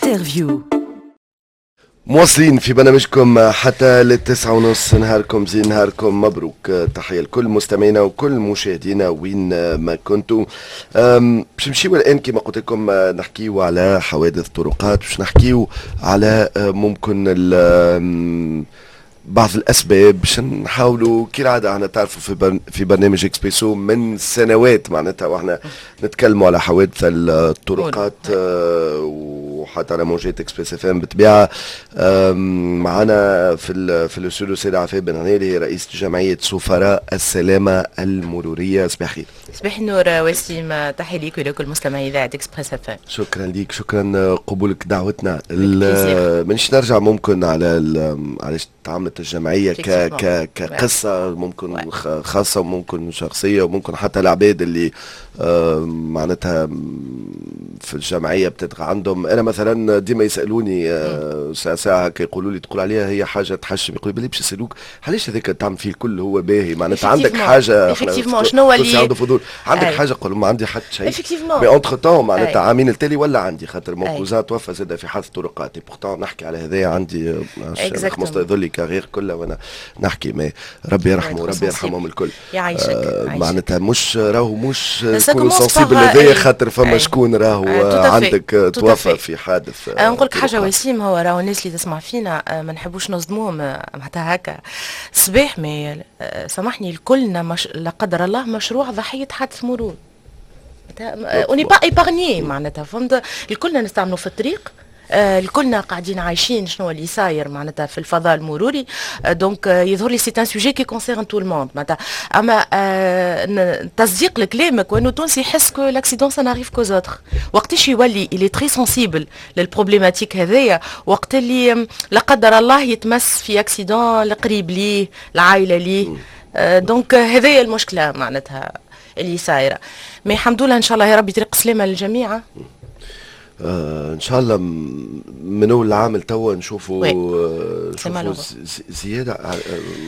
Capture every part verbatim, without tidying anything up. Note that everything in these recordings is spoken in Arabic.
انترفيو. مواصلين في برنامجكم حتى للتسعة ونص. نهاركم زين، نهاركم مبروك. تحية لكل مستمعينا وكل مشاهدينا وين ما كنتوا. باش نمشيو الآن كما قلت لكم نحكيو على حوادث طرقات، باش نحكيو على ممكن بعض الاسباب، باش نحاولوا كالعاده احنا تعرفوا في بر... في برنامج اكسبريسو من سنوات معناتها واحنا نتكلموا على حوادث الطرقات آه وحتى على موجات اكسبريس اف ام بالطبيعه. معنا في ال... في الاستوديو سيد عفاف بن عنالي رئيس جمعيه سفراء السلامه المروريه. صباح الخير. صباح النور وسيم، تحيه ليك ولكل مستمعي اذاعه اكسبريس اف ام. شكرا ليك، شكرا قبولك دعوتنا. مانيش نرجع ممكن على علاش تعاملت الجمعيه ك ك كقصه ممكن خاصه وممكن شخصيه وممكن حتى العباد اللي آه معناتها في الجمعيه بتبقى عندهم. انا مثلا ديما يسالوني آه ساعه ساعه كيقولوا لي تقول عليها هي حاجه تحشم، يقولوا لي باش يسالوك علاش هذاك تعمل فيه الكل هو باهي، معناتها عندك حاجه افكتيفمون شنو اللي عنده فضول عندك أي. حاجه قول ما عندي حتى شيء مي اونتر تون معناتها عامين التالي ولا عندي خاطر مون كوزان توفى زاد في حادث طرقات بورتون نحكي على هذايا عندي خمسطاش ذولي كارير كلها وانا نحكي ما ربي يرحمه وربي يرحمهم الكل. يعيشك آه معناتها مش راهو مش كل سنسيبل هذايا خاطر فما شكون راهو آه عندك توفى في حادث. آه نقول لك حاجه وسيم، هو راهو الناس اللي تسمع فينا آه ما نحبوش نصدموهم معناتها هكا صباح ما آه سامحني الكلنا مش لا قدر الله مشروع ضحيه حادث مرور. اوني با ايبارني معناتها فهمت، الكلنا نستعملوا في الطريق، آه الكلنا قاعدين عايشين شنو اللي صاير معناتها في الفضاء المروري. آه دونك آه يظهر لي سي ان سوجي كي كونسيرن تو الموند معناتها. اما آه تصديق لكلامك وانه تونسي يحس كو لاكسيدون سا ناريف كوز اوتر، وقتاش يولي الي تري سونسيبل للبروبليماتيك هذايا، وقت اللي لا قدر الله يتمس في اكسيدون القريب ليه العائله ليه. آه دونك هذايا المشكله معناتها اللي صايره. مي الحمد لله ان شاء الله يا ربي طريق سلامه للجميع. آه ان شاء الله من اول العام توا نشوفوا آه نشوفوا زياده آه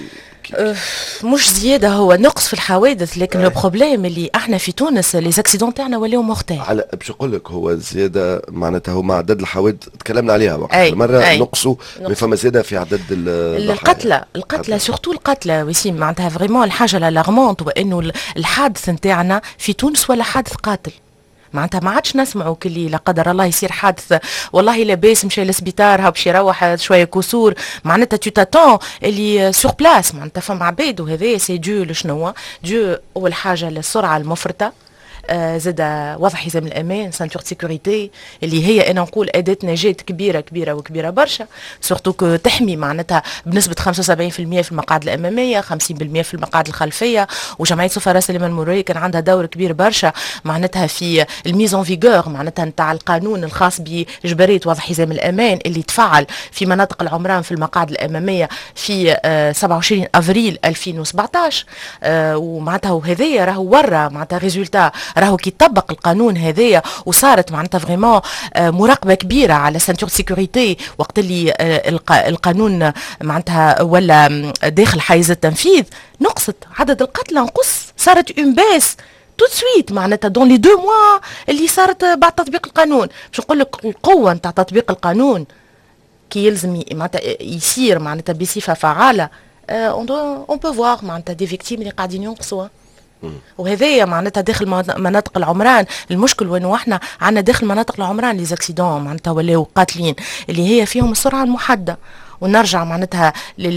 أه مش زياده، هو نقص في الحوادث، لكن لو بروبليم اللي احنا في تونس لي زاكسيدون تاعنا ولاو مورتال. على باش نقول لك هو زياده معناتها هو مع عدد الحوادث تكلمنا عليها وقت مره نقصوا، مي فما زياده في عدد القتلى القتلى سورتو القتلى وسيم معناتها فريمون الحاجه الالارمونت وانه الحادث نتاعنا في تونس ولا حادث قاتل. معناتها ما عادش نسمعوا كلي لا قدر الله يصير حادث والله لاباس مشى للسبيطار ها باش يروح شويه كسور، معناتها تو تاتون اللي سور بلاس معناتها فما عباد. وهذا سي دو لشنو دو اول حاجه للسرعه المفرطه، آه زاد وضع حزام الامان سانتور سيكوريتي اللي هي انا نقول اداه نجاه كبيره كبيره وكبيره برشا، سورتو كو تحمي معناتها بنسبه خمسة وسبعين بالمئة في المقاعد الاماميه، خمسين بالمئة في المقاعد الخلفيه. وجمعيه سفراء السلامه المروريه كان عندها دور كبير برشا معناتها في الميزون فيغور معناتها نتاع القانون الخاص باجباريه وضع حزام الامان اللي تفعل في مناطق العمران في المقاعد الاماميه في آه سبعة وعشرين افريل ألفين وسبعطاش. آه ومعناتها وهذايا راهو ورا معناتها ريزولتا راهو كي طبق القانون هذايا وصارت معناتها فريمون مراقبه كبيره على سانتور سيكوريتي وقت اللي القانون معناتها ولا داخل حيز التنفيذ، نقصت عدد القتلى، نقص صارت اون باس تو سويت معناتها دون لي دو موا اللي صارت بعد تطبيق القانون. باش نقول لك القوه نتاع تطبيق القانون كي يلزم معناتها يصير معناتها بصفه فعاله. اون اون بو فوار معناتها دي فيكتيم اللي قاعدين ينقصوا، وهذايا معناتها داخل مناطق العمران. المشكل وانه احنا عندنا داخل مناطق العمران لي زاكسيدون معناتها ولاو قاتلين اللي هي فيهم السرعه المحدده. ونرجع معناتها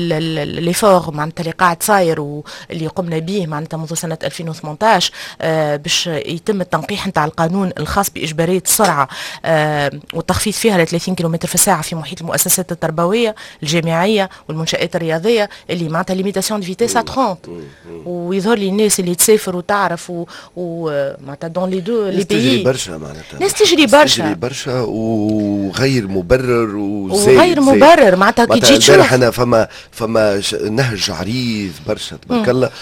للفور معناتها اللي قاعد صاير واللي قمنا به معناتها منذ سنه ألفين وثمانطاش آه باش يتم التنقيح نتاع القانون الخاص باجباريه السرعه آه والتخفيض فيها ل ثلاثين كيلومتر في الساعه في محيط المؤسسات التربويه الجامعيه والمنشات الرياضيه اللي معناتها ليميتاسيون دو فيتيس ثلاثين. ويظهر لي الناس اللي تسافر وتعرف ومعناتها دون لي دو لي بيي تجري برشا معناتها ناس تجري برشا تجري برشا وغير مبرر وغير مبرر معناتها البارح انا فما فما نهج عريض برشا تبارك الله،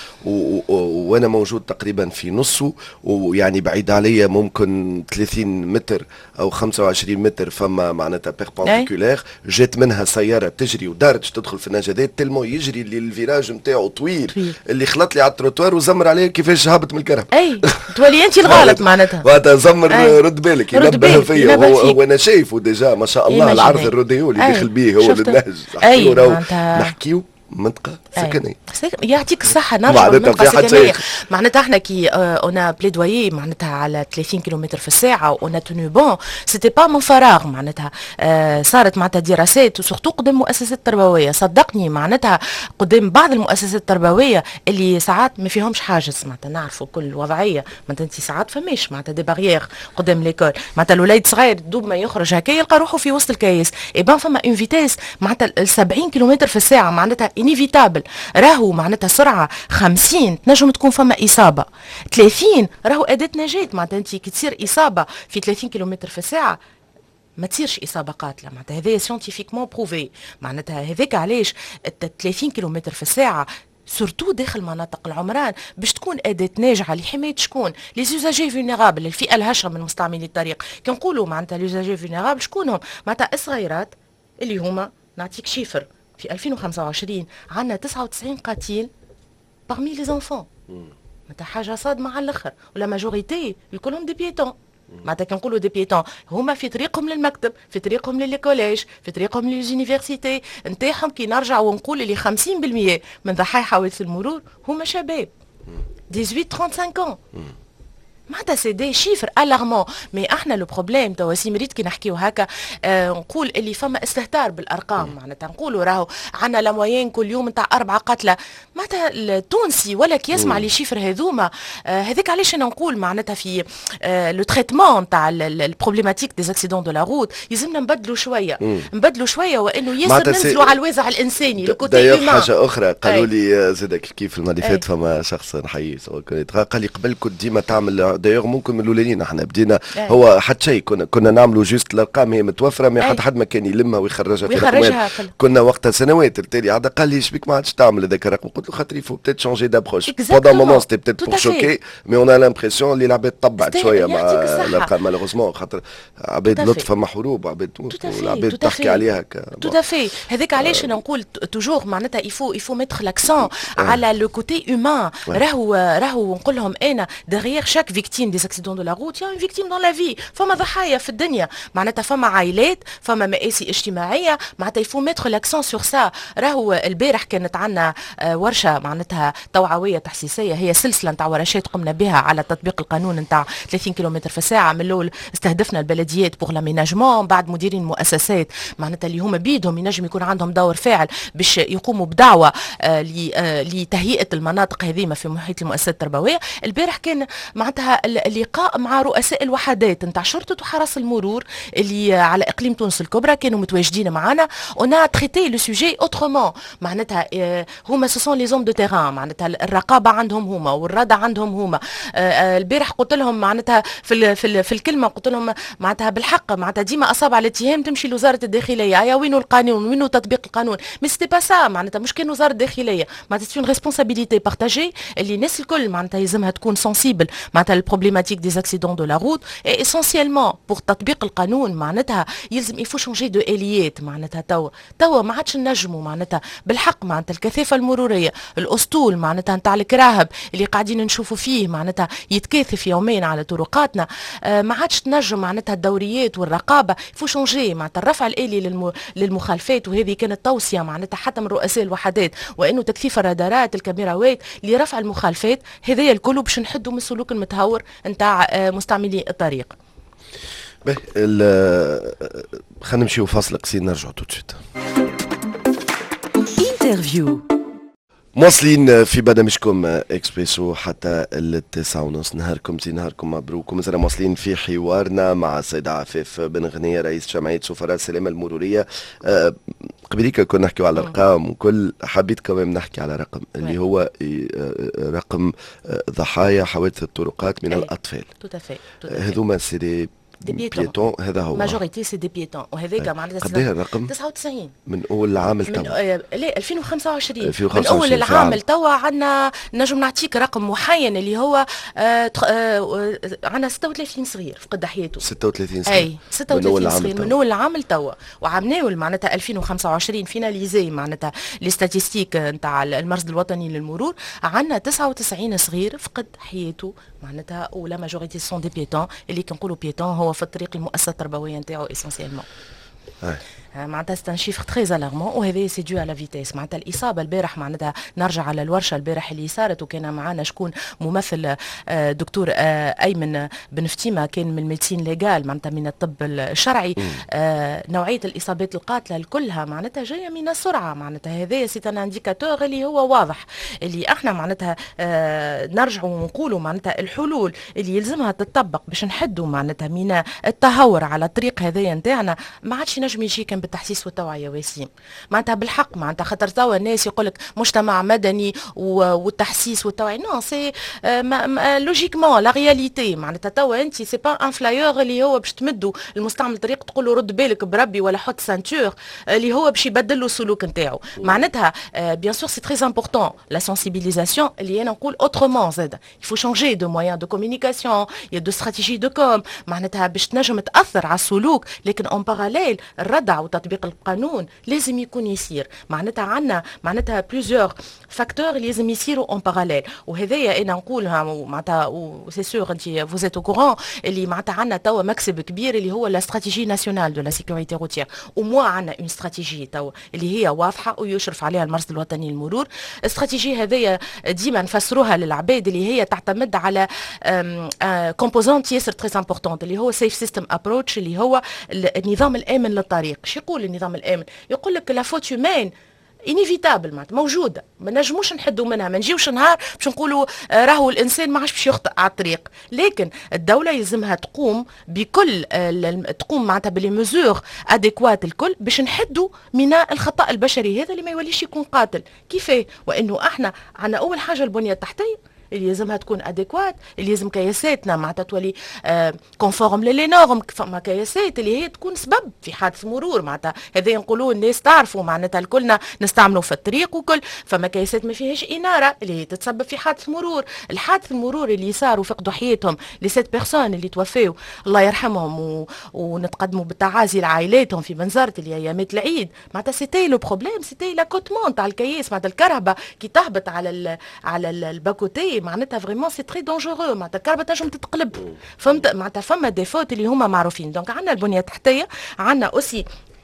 وانا موجود تقريبا في نصه، ويعني بعيد عليا ممكن ثلاثين متر او خمسة وعشرين متر فما معناتها بيربونديكولير، جات منها سياره تجري ودارت تدخل في النجدات تلمو يجري اللي الفيراج نتاعو طويل اللي خلط لي على التروتوار وزمر عليه كيفاش هابط من الكرهب. اي تولي انت الغلط معناتها. وقتها زمر رد بالك ينبه فيا، وانا شايفه ديجا ما شاء الله العرض الروديو اللي داخل بيه هو للنهج. اي نحكيو منطقة سكنية. يعطيك الصحة نرجع منطقة سكنية. معناتها احنا كي انا بليدويي معناتها على ثلاثين كيلومتر في الساعة وانا توني بون سيتي با من فراغ، معناتها آه صارت معناتها دراسات وسورتو قدام مؤسسات تربوية، صدقني معناتها قدام بعض المؤسسات التربوية اللي ساعات ما فيهمش حاجز، معناتها نعرفوا كل وضعية، معناتها انت ساعات فماش معناتها دي باريير قدام ليكول، معناتها الوليد صغير دوب ما يخرج هكا يلقى روحه في وسط الكيس، اي بان فما اون فيتاس معناتها سبعين كيلومتر في الساعة معناتها انيفيتابل، راهو معناتها سرعه خمسين تنجم تكون فما اصابه، ثلاثين راهو اداه نجاه، معناتها انت كي تصير اصابه في ثلاثين كيلومتر في الساعه ما تصيرش اصابه قاتله، معناتها هذا سيانتيفيكمون بروفي، معناتها هذاك علاش ثلاثين كيلومتر في الساعه سورتو داخل مناطق العمران باش تكون اداه ناجعه لحمايه شكون؟ لي زوزاجي فولنيرابل، الفئه الهشه من مستعملي الطريق، كي نقولوا معناتها لي زوزاجي فولنيرابل شكونهم؟ معناتها الصغيرات اللي هما نعطيك شيفر في ألفين وخمسة وعشرين عندنا تسعة وتسعين قتيل parmi les enfants. معناتها حاجه صادمه على الاخر، ولا ماجوريتي الكلهم دي بيتون. معناتها كي نقولوا دي بيتون هما في طريقهم للمكتب، في طريقهم للكوليج، في طريقهم لليونيفرسيتي نتاعهم، كي نرجع ونقول اللي خمسين بالمئة من ضحايا حوادث المرور هما شباب ثمانية عشر خمسة وثلاثين ans. معناتها سي دي شيفر الارمون، مي احنا لو بروبليم توا سي مريت كي نحكيو هكا آه نقول اللي فما استهتار بالارقام، معناتها نقولوا راهو عندنا لا موين كل يوم نتاع اربعه قتلى، معناتها التونسي ولا كي يسمع لي شيفر هذوما آه هذاك علاش انا نقول معناتها في آه لو تريتمون نتاع البروبليماتيك دي اكسيدون دو لا روت يلزمنا نبدلوا شويه نبدلوا شويه، وانه ياسر ننزلوا على الوازع الانساني لو كوتي هيومان. حاجه اخرى قالوا لي زاد كيف المره اللي فاتت فما شخص نحييه قال لي قبل كنت ديما تعمل دايوغ ممكن من الاولانيين احنا بدينا أي. هو حتى شيء كنا كنا نعملوا جوست الارقام هي متوفره، ما حد حد ما كان يلمها ويخرجها في رقمات، كنا وقتها سنوات التالي عاد قال لي شبيك ما عادش تعمل هذاك الرقم، قلت له خاطر يفو بتيت شونجي دابروش بوندون مومون سيتي بتيت بور شوكي مي اون ا لامبرسيون اللي العباد طبعت شويه مع الارقام مالوغوزمون، خاطر عباد لطف فما حروب عباد تموت والعباد تحكي عليها تو تافي. هذاك علاش انا نقول توجور معناتها يفو يفو ميتر لاكسون على لو كوتي هيومان، راهو راهو نقول لهم انا دغيغ شاك فيكتيم دي اكسيدون دو لا روت يا اون فيكتيم دون لا في، فما ضحايا في الدنيا، معناتها فما عائلات، فما مآسي اجتماعيه، معناتها يفو ميتر لاكسون سور سا. راهو البارح كانت عندنا ورشه معناتها توعويه تحسيسيه، هي سلسله نتاع ورشات قمنا بها على تطبيق القانون نتاع ثلاثين كيلومتر في الساعه. من الاول استهدفنا البلديات بوغ لاميناجمون، بعد مديرين مؤسسات معناتها اللي هما بيدهم ينجم يكون عندهم دور فاعل باش يقوموا بدعوه آه لتهيئه المناطق هذيمه في محيط المؤسسات التربويه. البارح كان معناتها اللقاء مع رؤساء الوحدات نتاع شرطه وحرس المرور اللي على اقليم تونس الكبرى، كانوا متواجدين معنا. اون تريتي لو سوجي اوترومون، معناتها آه هما سوسون لي زوم دو تيران، معناتها الرقابه عندهم هما والردع عندهم هما. آه البارح قلت لهم معناتها في ال في, ال في الكلمه قلت لهم معناتها بالحق معناتها ديما اصابع الاتهام تمشي لوزاره الداخليه، يا وينو القانون وينو تطبيق القانون، مي سيتي با سا، معناتها مش كان وزاره الداخليه، معناتها سي اون ريسبونسابيلتي بارتاجي اللي الناس الكل معناتها يلزمها تكون سنسيبل معناتها البروبليماتيك دي اكسيدون دو لا روت. اي اسونسيالمون بور تطبيق القانون معناتها يلزم يفو شونجي دو اليات، معناتها توا توا ما عادش نجموا معناتها بالحق معناتها الكثافه المروريه الاسطول معناتها نتاع الكراهب اللي قاعدين نشوفوا فيه معناتها يتكاثف يوميا على طرقاتنا، آه ما عادش تنجم معناتها الدوريات والرقابه يفو شونجي معناتها الرفع الالي للم... للمخالفات. وهذه كانت توصيه معناتها حتى من رؤساء الوحدات، وانه تكثيف الرادارات الكاميراوات لرفع المخالفات، هذايا الكل باش نحدوا من السلوك المتهور نتاع آه مستعملي الطريق. باهي خلينا نمشيو فاصل قصير نرجعوا تو سويت. انترفيو مواصلين في برنامجكم اكسبريسو حتى التاسعة ونص. نهاركم زي نهاركم مبروك. ومازال مواصلين في حوارنا مع السيد عفاف بن غنية رئيس جمعية سفراء السلامة المرورية. أه قبليك كنا نحكيو على الارقام وكل، حبيت كمان نحكي على رقم اللي هو رقم ضحايا حوادث الطرقات من الاطفال. هذوما سيدي دي بيتون بيتون هذا هو ماجوريتي سي دي بيتون وهذاك معناتها قديه الرقم؟ تسعة وتسعين من اول العام من توا آه لا ألفين وخمسة وعشرين ألفين وخمسة من وعشرين اول العام توا عندنا نجم نعطيك رقم محين اللي هو آه آه عندنا ستة وثلاثين صغير فقد حياته ستة وثلاثين صغير اي ستة وثلاثين صغير من اول العام توا وعملناه معناتها ألفين وخمسة وعشرين فيناليزي معناتها لي ستاتيستيك نتاع المرصد الوطني للمرور عندنا تسعة وتسعين صغير فقد حياته معناتها ولا ماجوريتي سون دي بيتون اللي كنقولوا بيتون هو في الطريق المؤسسه التربويه نتاعو اسونسيالمون معناتها سي ان شيفر تري الارمون وهذا سي دو على فيتيس معناتها الاصابه البارح معناتها نرجع على الورشه البارح اللي صارت وكان معنا شكون ممثل دكتور ايمن بن فتيمه كان من الميدسين ليغال معناتها من الطب الشرعي نوعيه الاصابات القاتله كلها معناتها جايه من السرعه معناتها هذا سي ان انديكاتور اللي هو واضح اللي احنا معناتها نرجعوا ونقولوا معناتها الحلول اللي يلزمها تطبق باش نحدوا معناتها من التهور على الطريق هذايا نتاعنا ما عادش نجم يجي كان بالتحسيس والتوعيه وسيم معناتها بالحق معناتها خاطر توا الناس يقول لك مجتمع مدني والتحسيس والتوعيه نو سي لوجيكمون لا رياليتي معناتها توا انت سي با ان فلايور اللي هو باش تمدوا المستعمل الطريق تقول له رد بالك بربي ولا حط سانتور اللي هو باش يبدل له السلوك نتاعو معناتها بيان سور سي تري امبورطون لا سنسيبيليزاسيون اللي انا نقول اوترومون زاد يفو شونجي دو مويان دو كومونيكاسيون يا دو استراتيجي دو كوم معناتها باش تنجم تاثر على السلوك لكن اون باراليل الردع وتطبيق القانون لازم يكون يسير معناتها عندنا معناتها بليزيور فاكتور اللي لازم يسيروا اون باراليل وهذايا انا نقولها معناتها وسي سور انت فوزيت او كورون اللي معناتها عندنا توا مكسب كبير اللي هو لا استراتيجي ناسيونال دو لا سيكوريتي روتيير وموا عندنا اون استراتيجي توا اللي هي واضحه ويشرف عليها المرصد الوطني للمرور استراتيجي هذايا ديما نفسروها للعباد اللي هي تعتمد على كومبوزونت ياسر تري امبورطونت اللي هو سيف سيستم ابروتش اللي هو النظام الامن للطريق شو يقول النظام الامن يقول لك لا فوت هيومان انيفيتابل معناتها موجوده ما نجموش نحدوا منها ما نجيوش نهار باش نقولوا راهو الانسان ما عادش باش يخطئ على الطريق لكن الدوله يلزمها تقوم بكل تقوم معناتها بلي ميزور اديكوات الكل باش نحدوا من الخطا البشري هذا اللي ما يوليش يكون قاتل كيفاه وانه احنا عندنا اول حاجه البنيه التحتيه اللي لازمها تكون اديكوات اللي لازم كياساتنا معناتها تولي آه كونفورم لي نورم فما كياسات اللي هي تكون سبب في حادث مرور معناتها هذا نقولوا الناس تعرفوا معناتها الكلنا نستعملوا في الطريق وكل فما كياسات ما فيهاش اناره اللي هي تتسبب في حادث مرور الحادث المرور اللي صاروا فقدوا حياتهم لي سيت بيرسون اللي توفاو الله يرحمهم و... ونتقدموا بالتعازي لعائلاتهم في منزرة اللي ايامات العيد معناتها سيتي لو بروبليم سيتي لا كوتمون تاع الكياس معناتها الكهرباء كي تهبط على ال... على الباكوتي معناتها فريمون سي تري دونجورو معناتها الكهرباء تنجم تتقلب فهمت معناتها فما ديفوت اللي هما معروفين دونك عندنا البنيه التحتيه عندنا اوسي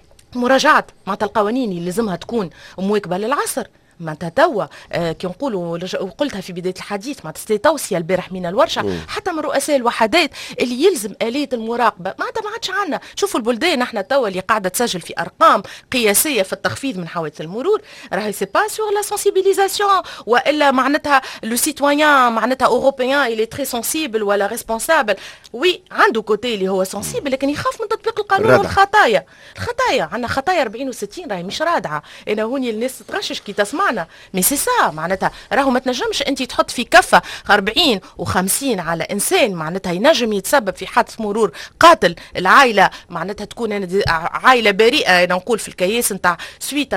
مراجعه معناتها القوانين اللي لازمها تكون مواكبه للعصر معناتها توا آه كي نقولوا وقلتها في بدايه الحديث معناتها توصيه البارح من الورشه مم. حتى من رؤساء الوحدات اللي يلزم اليه المراقبه معناتها ما عادش عندنا شوفوا البلدان احنا توا اللي قاعده تسجل في ارقام قياسيه في التخفيض من حوادث المرور راهي سي با سور لا سنسيبيليزاسيون والا معناتها لو سيتويان معناتها اوروبيان اللي تري سنسيبل ولا ريسبونسابل وي عنده كوتي اللي هو سنسيبل لكن يخاف من تطبيق القانون رادع. والخطايا الخطايا عندنا خطايا أربعين وستين راهي مش رادعه انا هوني الناس تغشش كي تسمع معنا مي سي سا معناتها راهو ما تنجمش انت تحط في كفه أربعين وخمسين على انسان معناتها ينجم يتسبب في حادث مرور قاتل العائله معناتها تكون عائله بريئه انا نقول في الكياس نتاع سويت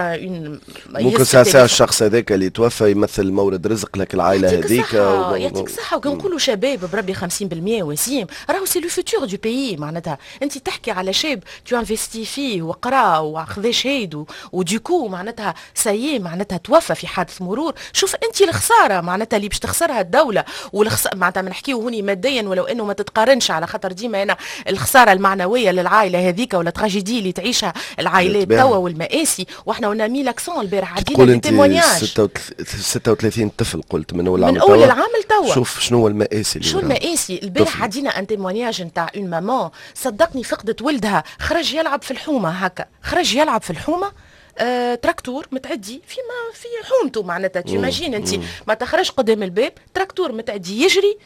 ممكن ساعه ساعه الشخص هذاك اللي توفى يمثل مورد رزق لك العائله هذيك يعطيك الصحه وكنقولوا شباب بربي خمسين بالمئة وسيم راهو سي لو فوتور دو بيي معناتها انت تحكي على شاب تو انفستي فيه وقرا واخذ شهيد وديكو معناتها سايي معناتها توفى في حادث مرور شوف انت الخساره معناتها اللي باش تخسرها الدوله والخس معناتها ما نحكيو هوني ماديا ولو انه ما تتقارنش على خاطر ديما انا الخساره المعنويه للعائله هذيك ولا تراجيدي اللي تعيشها العائلات توا والمآسي واحنا قلنا مية اكسون البارح عدينا بالتيمونياج ستة وثلاثين طفل قلت من اول العام من اول العام توا شوف شنو هو المآسي شو المآسي البارح عدينا ان تيمونياج نتاع اون مامان صدقني فقدت ولدها خرج يلعب في الحومه هكا خرج يلعب في الحومه آه، تراكتور متعدي في ما في حومته معناتها تيماجين انت ما تخرج قدام الباب تراكتور متعدي يجري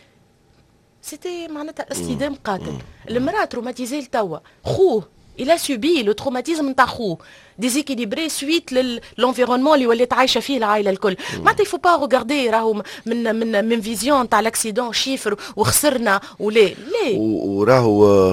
سيتي معناتها اصطدام قاتل المراه تروماتيزي توا خوه الى سوبي لو تروماتيزم نتاع خوه ديزيكيليبري سويت للانفيرونمون اللي ولات عايشه فيه العائله الكل معناتها يفو با روغاردي راهو من من من فيزيون تاع لاكسيدون شيفر وخسرنا ولا لا وراهو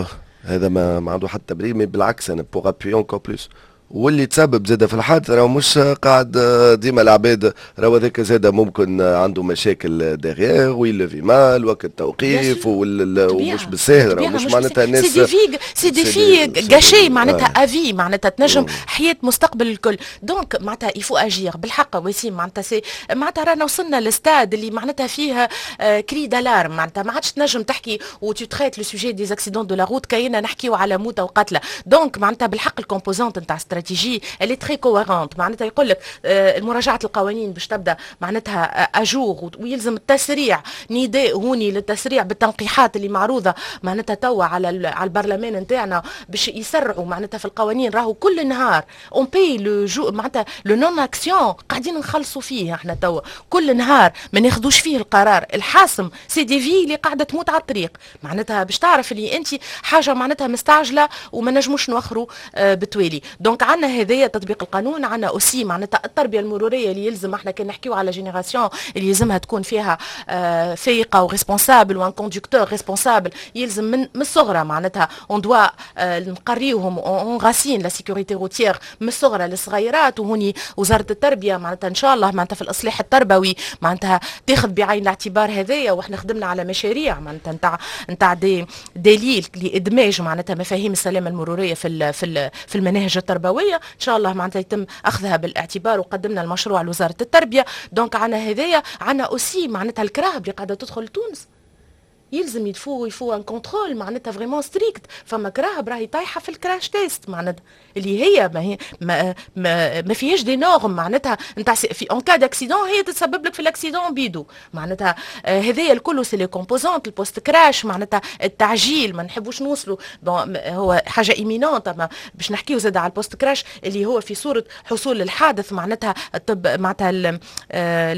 هذا ما, ما عنده حتى تبرير، مي بالعكس انا بوغ ابوي اونكور بلوس. واللي تسبب زاده في الحادث راهو مش قاعد ديما العباد، راهو هذاك زاده ممكن عنده مشاكل ديغيير ويلفي مال وقت التوقيف ومش بالساهل، راهو مش معناتها الناس سي دي في سي دي في غاشي معناتها افي معناتها تنجم حياه مستقبل الكل. دونك معناتها يفو اجير بالحق وسيم معناتها سي معناتها رانا وصلنا للستاد اللي معناتها فيه كري دالارم، معناتها ما عادش تنجم تحكي وتو تريت لو سوجي دي زاكسيدون دو لا روت كاينه نحكيو على موتى وقتله. دونك معناتها بالحق الكومبوزونت نتاع استراتيجي اللي تري كوهرونت، معناتها يقول لك مراجعه القوانين باش تبدا معناتها اجور ويلزم التسريع، نداء هوني للتسريع بالتنقيحات اللي معروضه معناتها توا على على البرلمان نتاعنا باش يسرعوا معناتها في القوانين. راهو كل نهار اون باي لو جو معناتها لو نون اكسيون قاعدين نخلصوا فيه احنا توا، كل نهار ما ناخذوش فيه القرار الحاسم. سي دي في اللي قاعده تموت على الطريق، معناتها باش تعرف اللي انت حاجه معناتها مستعجله وما نجموش نوخروا آه بتوالي. دونك عندنا هذايا تطبيق القانون، عندنا اوسي معناتها التربيه المروريه اللي يلزم احنا كي نحكيو على جينيراسيون اللي يلزمها تكون فيها آه فايقه وريسبونسابل وان كوندكتور ريسبونسابل، يلزم من من الصغرى معناتها اون دوا آه نقريوهم اون غاسين لا سيكوريتي روتيير من الصغرى للصغيرات. وهوني وزاره التربيه معناتها ان شاء الله معناتها في الاصلاح التربوي معناتها تاخذ بعين الاعتبار هذايا. واحنا خدمنا على مشاريع معناتها نتاع نتاع دي دليل لادماج معناتها مفاهيم السلامه المروريه في ال في ال في المناهج التربويه، ان شاء الله معناتها يتم اخذها بالاعتبار وقدمنا المشروع لوزاره التربيه. دونك عندنا هذايا، عندنا اوسي معناتها الكراهب اللي قاعده تدخل تونس يلزم يدفو يفو ان كونترول معناتها فريمون ستريكت. فما كراهب راهي طايحه في الكراش تيست معناتها اللي هي ما هي ما, ما, ما فيهاش دي نورم معناتها نتاع في اون كا داكسيدون هي تتسبب لك في الاكسيدون بيدو معناتها آه هذايا الكل سي لي كومبوزونت البوست كراش معناتها التعجيل ما نحبوش نوصلوا هو حاجه ايمينونت. اما باش نحكيو زاد على البوست كراش اللي هو في صوره حصول الحادث معناتها الطب معناتها آه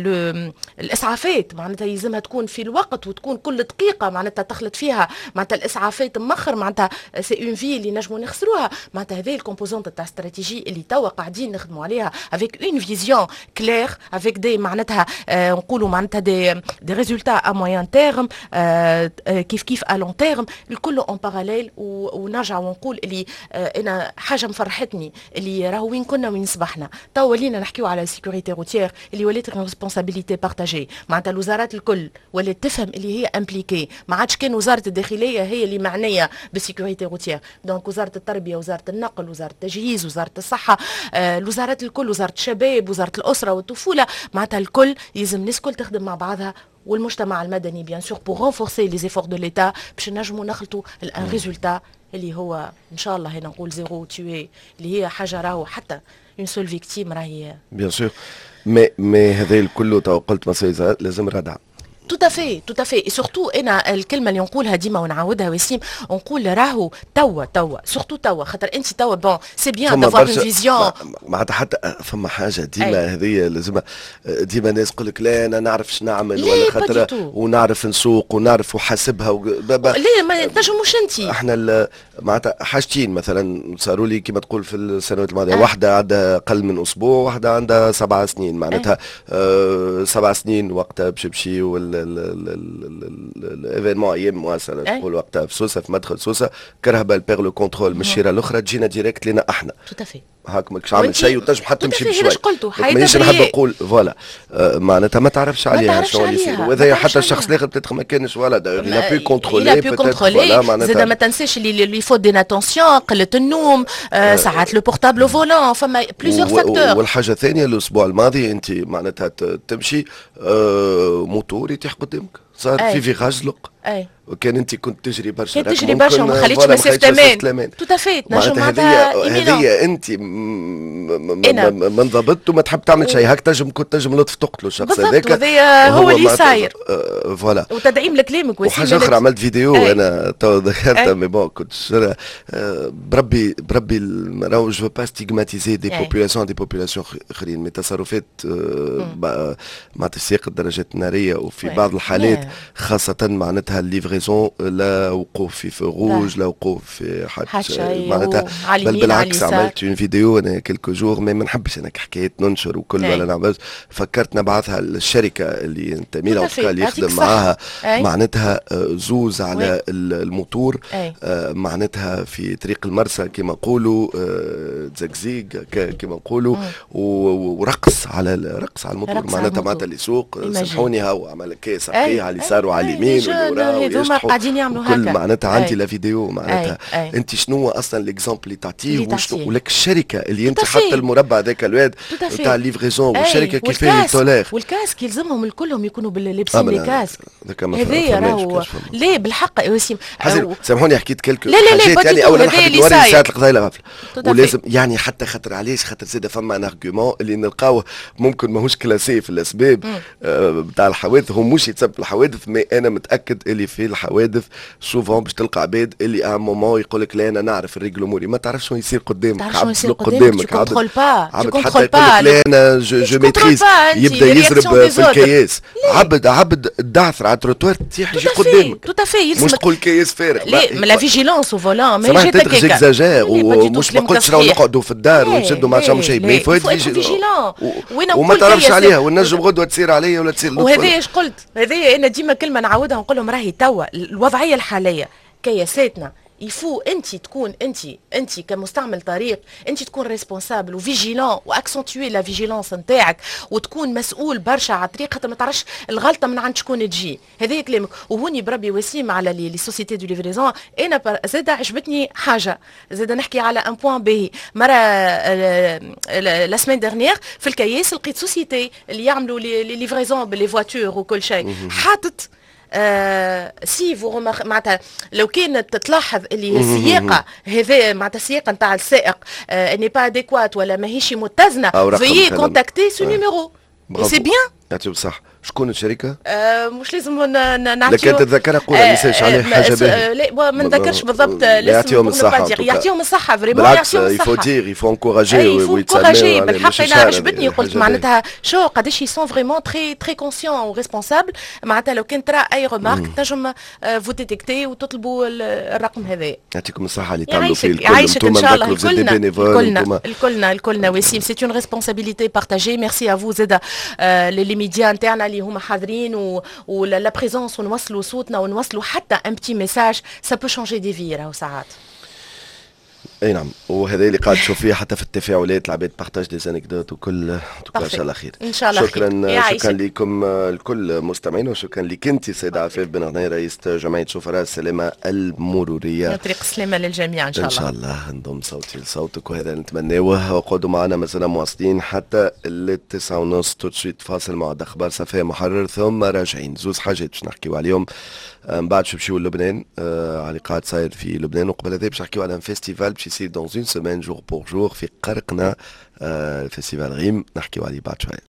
الاسعافات معناتها يلزمها تكون في الوقت وتكون كل دقيقه معناتها تخلط فيها معناتها الاسعافات مخر معناتها سي اون في اللي نجموا نخسروها. معناتها هذه الكومبوزونت تاع استراتيجي اللي توا قاعدين نخدموا عليها افيك اون فيزيون كلير افيك دي معناتها آه نقولوا معناتها دي دي ريزولتا ا موين تيرم آه كيف كيف ا لون تيرم الكل اون باراليل. ونرجع ونقول اللي آه انا حاجه مفرحتني اللي راهو وين كنا وين صبحنا توا ولينا نحكيو على السيكوريتي روتيير اللي ولات ريسبونسابيلتي بارتاجي معناتها الوزارات الكل ولات تفهم اللي هي امبليكي. ما عادش كان وزاره الداخليه هي اللي معنيه بالسيكوريتي روتيير. دونك وزاره التربيه وزاره النقل وزاره التجهيز وزاره الصحه آه الوزارات الكل وزاره الشباب وزاره الاسره والطفوله معناتها الكل يلزم الناس الكل تخدم مع بعضها والمجتمع المدني بيان سور بور رونفورسي لي زيفور دو ليتا باش نجموا نخلطوا ان ريزولتا اللي هو ان شاء الله هنا نقول زيرو توي اللي هي حاجه راهو حتى اون سول فيكتيم راهي بيان سور. مي مي هذا الكل تو قلت مسائل لازم ردع. تو افي تو افي سورتو انا الكلمه اللي نقولها ديما ونعاودها وسيم نقول راهو توا توا سورتو توا خاطر انت توا بون سي بيان دافوار اون فيزيون معناتها حتى فما حاجه ديما هذه لازم ديما الناس تقول لك لا انا نعرف شنو نعمل ولا خاطر ونعرف نسوق ونعرف وحاسبها و... ليه ما تنجموش انت. احنا معناتها حاجتين مثلا صاروا لي كما تقول في السنوات الماضيه أه. واحده عندها اقل من اسبوع واحده عندها سبع سنين معناتها أه. آه سبع سنين وقتها باش يمشي ولا الايفينمون ايام مواسله تقول وقتها في سوسه في مدخل سوسه كرهبه البيغ لو كنترول من الشيره الاخرى تجينا ديريكت لنا احنا توتافي هاك ماكش عامل شيء وتنجم حتى تمشي بشوي. قلتوا مانيش نحب نقول فوالا آه معناتها ما تعرفش عليها شنو اللي يصير وهذا حتى الشخص الاخر بتاتخ ما كانش ولا لا بي كونترولي بتاتخ زاد ما تنساش اللي اللي فوت دين اتونسيون قله النوم آه ساعات لو بورتابل فولون فما بليزيور فاكتور. والحاجه الثانيه الاسبوع الماضي انت معناتها تمشي آه موتور يتيح قدامك صار في فيغاج زلق اي وكان انت كنت تجري برشا كنت تجري برشا وما خليتش مسافه امان تو تافيت نجم معناتها هذه انت من ضبطت وما تحب تعمل شيء هاك تنجم كنت تنجم لطف تقتلوا الشخص هذاك هذا هو اللي صاير فوالا. وتدعيم لكلامك وحاجه اخرى عملت فيديو انا تو ذكرتها مي بون كنت بربي بربي راهو جو با ستيغماتيزي دي بوبولاسيون دي بوبولاسيون اخرين مي تصرفات معناتها سياق الدرجات الناريه وفي بعض الحالات خاصه معناتها معناتها الليفريزون لا وقوف في في روج لا وقوف في حد شيء معناتها على بل اليمين على بالعكس اليسار. عملت اون فيديو انا كيلكو جور مي ما نحبش انا حكايه ننشر وكل أي. ولا نعمل، فكرت نبعثها للشركه اللي ننتمي لها tout à fait. اللي يخدم يعطيك معاها أي. معناتها آه، زوز على وي. الموتور أي. آه، معناتها في طريق المرسى كما نقولوا آه، زقزيق ك- كما نقولوا و- ورقص على ال- رقص على الموتور رقص على معناتها الموتور. معناتها اللي يسوق Imagine. سامحوني هاو عمل كيس أي. على اليسار وعلى أي. اليمين أي. واللي وراه هذوما ويشطحوا قاعدين يعملوا كل هكا. معناتها أي. عندي لا فيديو معناتها أي. أي. انت شنو اصلا ليكزامبل اللي تعطيه اللي وشنو تعطيه. ولك الشركه اللي انت Tout à حتى fait. المربع هذاك الواد Tout à fait. تاع الليفريزون أي. والشركه كيف والكاس. تولير والكاسك يلزمهم الكلهم يكونوا بال- لابسين لي كاسك. هذايا راهو ليه بالحق يا وسيم. حسن سامحوني حكيت كلكو لا لا لا حاجات يعني اولا هذايا حبيت اللي نوري صاير. ساعه القضايا غافله Tout à ولازم يعني حتى خاطر علاش خاطر زاد فما ان ارغيومون اللي نلقاوه ممكن ماهوش كلاسي في الاسباب آه بتاع الحوادث، هو مش يتسبب الحوادث مي انا متاكد اللي في الحوادث سوفون باش تلقى عباد اللي ان مومون يقول لك لا انا نعرف الريجل اموري، ما تعرفش شنو يصير قدامك، تعرف شنو يصير قدامك. Tu عبد contrôles pas. Tu عبد حتى contrôles يقول لك pas. لا انا جو, جو Tu ميتريز contrôles pas, أنت يبدا les يزرب réactions des في autres. الكياس عبد عبد الدعثر على التروتوار تيح يجي Tout à fait. قدامك Tout à fait. مش يلزمك. تقول كياس فارغ ليه ما لا فيجيلونس وفولان ما سامح يجي تدرج هكاك. اكزاجير ليه pas du tout ومش ما كلام قلتش راهو تصحيح. نقعدوا في الدار ليه، ونشدوا ما ليه، شام شيء، ليه. ما يفوت il faut être فيجي vigilant. وين وما نقول تعرفش كيس- عليها والنجم غدوه تصير عليا ولا تصير وهذا ايش قلت، هذا انا ديما كلمه نعاودها نقول لهم راهي توا الوضعيه الحاليه كياساتنا يفو انت تكون انت انت كمستعمل طريق انت تكون ريسبونسابل وفيجيلون واكسنتوي لا فيجيلونس نتاعك وتكون مسؤول برشا على الطريق خاطر ما تعرفش الغلطه من عند شكون تجي، هذا كلامك. وهوني بربي وسيم على لي سوسيتي دو ليفريزون انا زاد عجبتني حاجه زاد نحكي على ان بوان باهي مره لا سيمين ديرنيير في الكياس لقيت سوسيتي اللي يعملوا لي ليفريزون باللي فواتور وكل شيء حاطط آه سي فو معناتها لو كانت تلاحظ اللي السياقه هذا معناتها السياقه نتاع السائق آه ني با اديكوات ولا ماهيش متزنه في كونتاكتي سو نيميرو سي بيان. يعطيك بصح. شكون الشركه؟ آه مش لازم نعطيو لكن تتذكر قول ما نساش عليه حاجه باهيه. لا ما نذكرش بالضبط. يعطيهم الصحه. يعطيهم الصحه فريمون بالعكس يعطيهم الصحه. يفو دير يفو انكوراجي ويتسامحوا بالحق. انا عجبتني قلت معناتها شو قداش يسون فريمون تري تري كونسيون وريسبونسابل معناتها لو كان ترى اي ريمارك تنجم فو ديتيكتي وتطلبوا الرقم هذا. يعطيكم الصحه اللي تعملوا فيه الكل. يعيشك ان شاء الله الكلنا الكلنا الكلنا الكلنا وسيم سي اون ريسبونسابيلتي بارتاجي. ميرسي ا فو زاده لي ميديا نتاعنا اللي هما حاضرين ولا بريزونس ونوصلوا صوتنا ونوصلوا حتى ان بتي ميساج سا بو شونجي دي في راهو ساعات. اي نعم وهذا اللي قاعد تشوف فيه حتى في التفاعلات العباد بارتاج دي زانكدوت وكل ان شاء الله خير. ان شاء الله شكرا خير. شكرا لكم الكل مستمعين وشكرا لك انت سيدة عفاف بن غني رئيس جمعيه شفراء السلامه المروريه. طريق السلامه للجميع ان شاء الله. ان شاء الله نضم صوتي لصوتك وهذا نتمناه. وقعدوا معنا مازلنا مواصلين حتى التسعة ونص توتشيت فاصل مع اخبار صفاء محرر ثم راجعين زوز حاجات باش نحكيو عليهم. من بعد باش نمشيو للبنان آه على قاعد صاير في لبنان وقبل هذا باش نحكيو على ان فيستيفال باش يصير دون اون سيمين جور بور جور في قرقنا آه الفيستيفال غيم نحكيو عليه بعد شويه.